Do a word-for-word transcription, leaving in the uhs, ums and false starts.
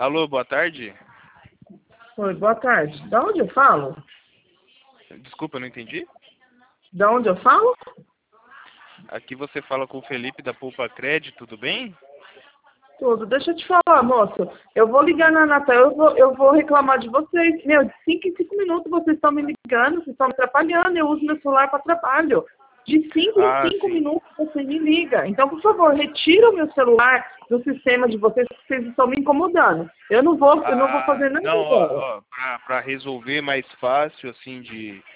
Alô, boa tarde. Oi, boa tarde. Da onde eu falo? Desculpa, eu não entendi. Da onde eu falo? Aqui você fala com o Felipe da Poupa Crédito, tudo bem? Tudo. Deixa eu te falar, moço. Eu vou ligar na Natal, eu vou, eu vou reclamar de vocês. Meu, de cinco em cinco minutos vocês estão me ligando, vocês estão me atrapalhando. Eu uso meu celular para trabalho. De cinco em Ah, cinco sim. minutos você me liga. Então, por favor, retira o meu celular do sistema de vocês, porque vocês estão me incomodando. Eu não vou, eu não vou Ah, fazer nada não, ó, agora. ó pra, pra resolver mais fácil, assim, de,